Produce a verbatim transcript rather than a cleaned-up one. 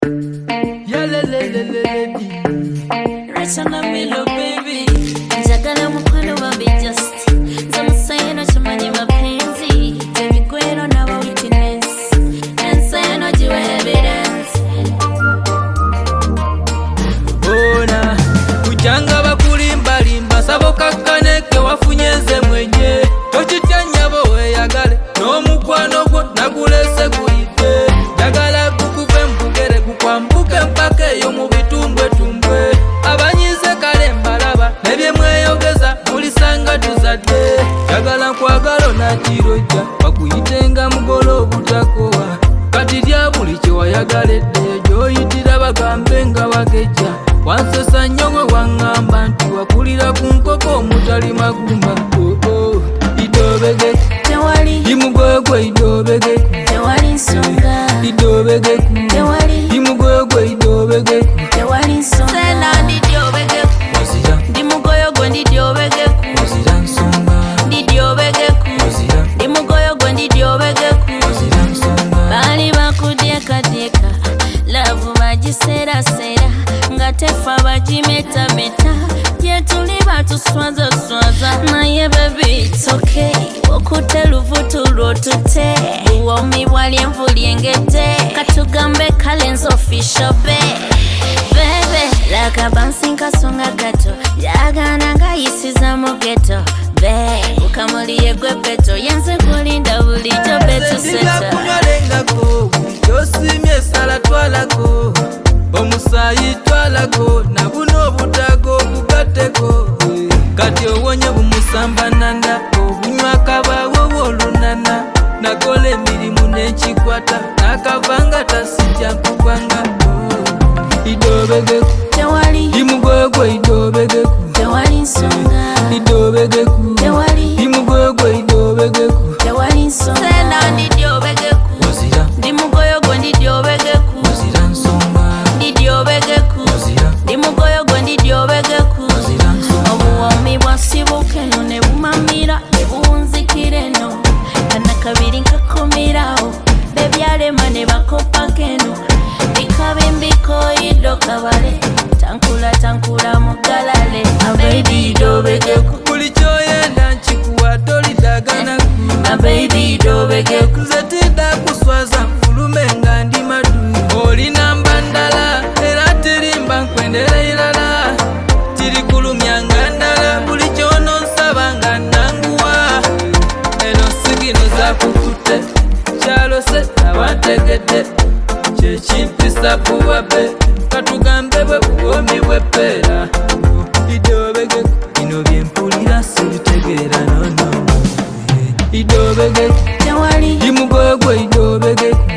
Yeah, le, le, le, le, le. Right on the middle, baby. Njagala mukwano babe just. Zamusayeno chumani mapenzi. Temigwero naba witness. Ensayeno jiwe evidence. Ona, kujanga bakulimba limba sabo kakaneke wafunyeze mwenye. Tochitanya bowe yagale, no mukwano gwo nagulese kuyite. Yagala kukuve mpugere kukwambuke mpake yo mu bitumbwe tumbwe. Abanyize kale mbalaba, nebye mweyogeza mulisanga tuzadde. Yagala nkwagalo na kirojja, bakuyitenga mugolo obutakowa. Kati lya buli kye wayagaledde, gy'oyitira bagambe nga bagejja. Wansesa nnyo bwe waŋŋamba nti wakulira ku nkoko omutali magumba. Oh, oh. Idobege Tewali imugwegwe idobege Tewali nsonga idobege Tewali imugwegwe idobege Tewali nsonga Sena ndidyobege wazira Ndimugoyo gwe ndidyobege wazira nsonga Ndidyobege wazira Ndimugoyo gwe ndidyobege wazira nsonga Bali bakudyekadyeka Lavu bagiserasera nga tefa bagimetameta gye tuli batuswazaswaza naye baby it's okay okute luvutu lwotute buwomi bwali envu lyengedde katugambe kalenzi official be bebe lakabansi nkasonga gato yagana ngayisiza mu geto be ukamuliye gwe beto yenze kulinda bulijjo betuseta kunywalengako yosimye sala twalako omusayi twalako na buno obutago kugateko kati owonye bumusamba nanda obunywa kabawo bwolunana nakola emirimu n'ekikwata nakavanga tasijja nkugwanga idobege Tewali imugwegwe idobege Tewali nsonga idobege Tewali imugwegwe idobege Tewali nsonga Sena ndidyobege wazira Ndimugoyo gwe ndidyobege wazira nsonga Ndidyobege wazira Ndimugoyo gwe ndidyobege wazira nsonga obuwomi bwasibuka eno ne bumamira ne buwunzikira eno kana kabiri nkakomerawo bebyalema ne bakopako eno bikabimbikoyido kabale tankula tankula mugalale ababy idobegeku buli kyoyenda nkikuwa tolidaganaku ababy idobegeku nze tidda kuswaza nfulume nga ndi madu olina mbandala era tirimba nkwendera irala tirikulumya nga ndala buli kyono nsaba nga nanguwa eno sigino zakukutte kyalose abategedde kyekimpisa buwabe katugambe bwe buwomi bw'eppeera idobege bino byempulira sibitegeera nono idobege Tewali imugwegwe idobege